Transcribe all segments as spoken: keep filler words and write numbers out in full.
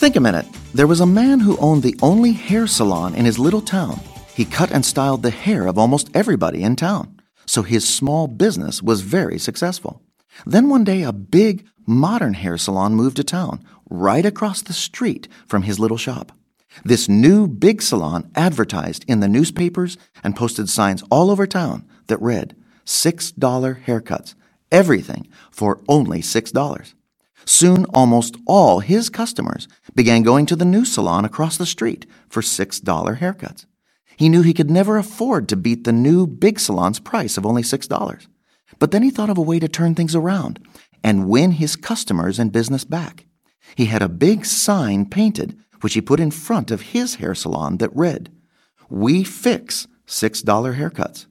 Think a minute. There was a man who owned the only hair salon in his little town. He cut and styled the hair of almost everybody in town, so his small business was very successful. Then one day, a big, modern hair salon moved to town, right across the street from his little shop. This new big salon advertised in the newspapers and posted signs all over town that read, six dollar haircuts, everything for only six dollars. Soon, almost all his customers began going to the new salon across the street for six dollar haircuts. He knew he could never afford to beat the new big salon's price of only six dollars. But then he thought of a way to turn things around and win his customers and business back. He had a big sign painted, which he put in front of his hair salon that read, "We fix six dollar haircuts."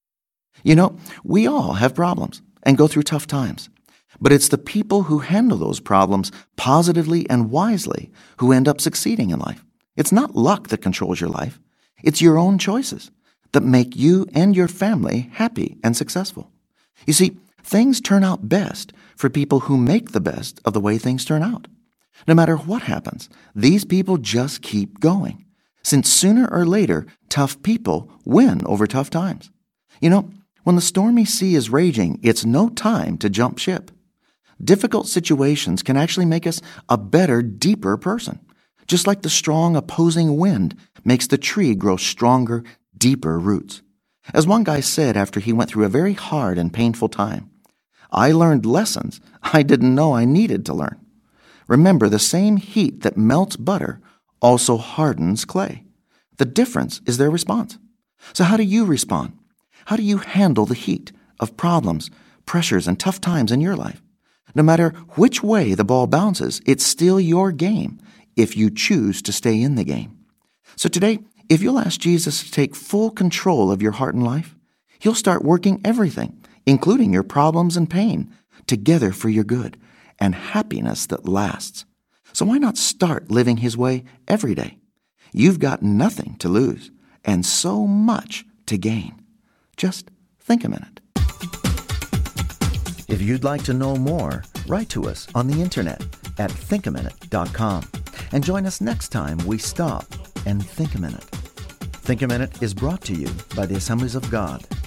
You know, we all have problems and go through tough times. But it's the people who handle those problems positively and wisely who end up succeeding in life. It's not luck that controls your life. It's your own choices that make you and your family happy and successful. You see, things turn out best for people who make the best of the way things turn out. No matter what happens, these people just keep going, since sooner or later, tough people win over tough times. You know, when the stormy sea is raging, it's no time to jump ship. Difficult situations can actually make us a better, deeper person, just like the strong opposing wind makes the tree grow stronger, deeper roots. As one guy said after he went through a very hard and painful time, "I learned lessons I didn't know I needed to learn." Remember, the same heat that melts butter also hardens clay. The difference is their response. So how do you respond? How do you handle the heat of problems, pressures, and tough times in your life? No matter which way the ball bounces, it's still your game if you choose to stay in the game. So today, if you'll ask Jesus to take full control of your heart and life, He'll start working everything, including your problems and pain, together for your good and happiness that lasts. So why not start living His way every day? You've got nothing to lose and so much to gain. Just think a minute. If you'd like to know more, write to us on the internet at think a minute dot com and join us next time we stop and think a minute. Think a Minute is brought to you by the Assemblies of God.